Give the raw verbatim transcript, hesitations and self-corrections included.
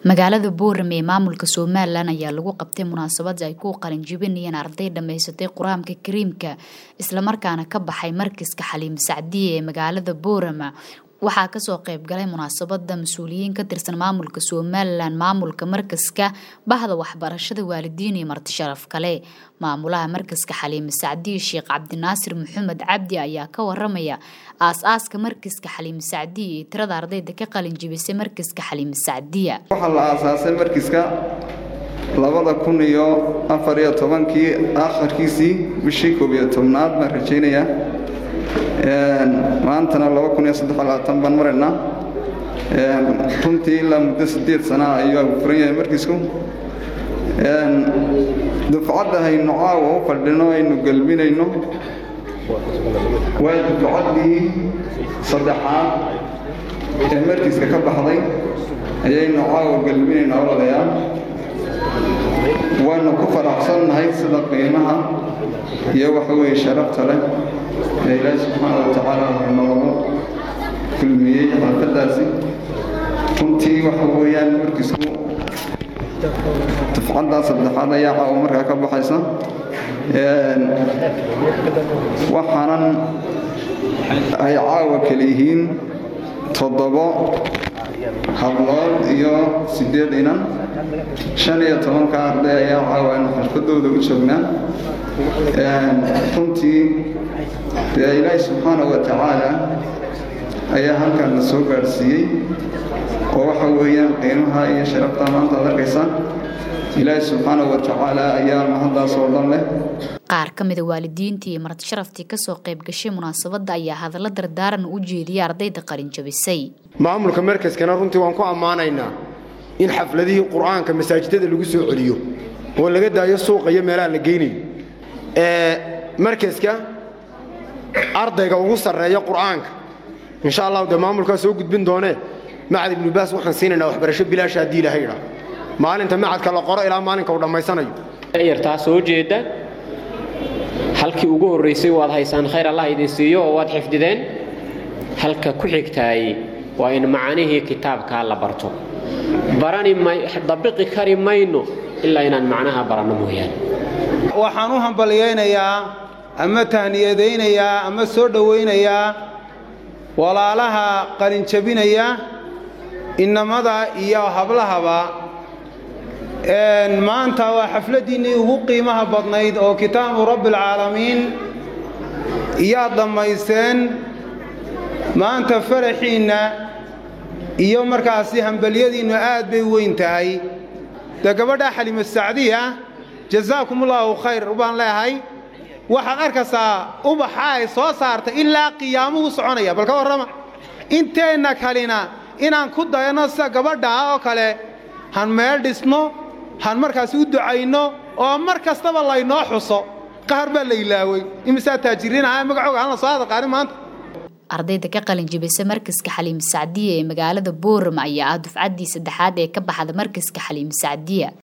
magaalada Boorame maamulka Soomaaliland ayaa lagu qabtay munaasabad ay ku qalin jibinayeen arday dhameysatay quraanka kariimka isla markaana ka baxay markiska Xaliim Sacdiye ee magaalada Boorame waxaa ka soo qayb galay munaasabada mas'uuliyiin ka tirsan maamulka Soomaaliland maamulka markiska bahda waxbarashada waalidiin iyo marti sharaf kale maamulaha markiska Xaliim Sacdiye Sheekh Cabdinaasir Maxamed Cabdi ayaa ka waramaya aas-aaska markiska Xaliim Sacdiye tirada ardayda ka qalin jibisay markiska Xaliim Sacdiye waxa la aasaasay markiska labada kun iyo afar iyo tobankii aakhirkiisii bishii koob iyo tobnaad ma rajaynaya een maantana laba kun iyo saddex iyo labaatan ban marayna een runtii la muddo sideed sano ayuu furan yahay markisku een dufcadda ay nooca u fadhino aynu galbinayno way dufcadii saddexaad ee markiska ka baxday ayay nooca u galbinayna walaalayaal waana ku faraxsanahay sida qiimaha iyo waxa weeye sharafta leh إلهي سبحانه وتعالى ونوره كل مية حرفتاسي كنتي وحويان مركزكو تفعل صدحانا يا عمرها كبحيسا وحانا أي عاوة كليهين تضبا حبلال إيا سيديدنا شانية طبعا كاردة يا عاوة حرفتو دو شبنا كنتي إلهي سبحانه وتعالى أيها كان نسوق السيء وحويا قيمها هي شرفت ما تدركيسا إلهي سبحانه وتعالى أيها المهضة صور الله qaar kamid waalidiintii iyo marti sharaftii ka soo qayb gashay munaasabada ayaa hadallo dardaaran u jeediyay ardayda qalin jabisay maamulka markaskana runtii waan ku amaanaynaa in xafladihii quraanka masaajidada lagu soo celiyo oo laga daayo suuqa iyo meelaha la geeyay ee markaska ardayga ugu sareeyo quraanka insha Allah de maamulka soo gudbin doone macad ibn baas waxaan siinayna waxbarasho bilaash hadii la hayra maalinta macadka la qoro ilaa maalinka uu dhameysanayo yartaa soo jeeda halkii ugu horeysay waad haysaan khayr Allah idin siiyo oo waad xifdideen halka ku xigtaay waa in macaanihii kitaabka la barto barani ma dabiqi kari mayno illa inaan macnaha barano mooyaan waxaan u hambaliyaynayaa ama tahniyadeynayaa ama soo dhaweynayaa walaalaha qalin jabinaya inamada iyo hablahaba een maanta waa xafladiinii ugu qiimaha badnayd oo kitaabu rabbil caalamiin iyo dhamaysteen maanta faraxiina iyo markaasi hambaliyadiinu aad bay weyn tahay da gabadha Xaliim Sacdiye jazaakumullahu khayr ubaan leeyahay waxaad arkaysaa ubaxa ay soo saartay ilaa qiyaamuhu soconaya balka warrama inteena kalina inaan ku dayano sida gabadha oo kale han meel dhisno han markaas u ducayno oo mar kastaba la inoo xuso qaar baa la ilaaway imisa taajiriin ah magacooga aan la soo hadal qaarin maanta ardayda ka qalin jibisay markiska Xaliim Sacdiye ee magaalada Boorame ayaa dufcadii saddexaad ee ka baxday markiska Xaliim Sacdiye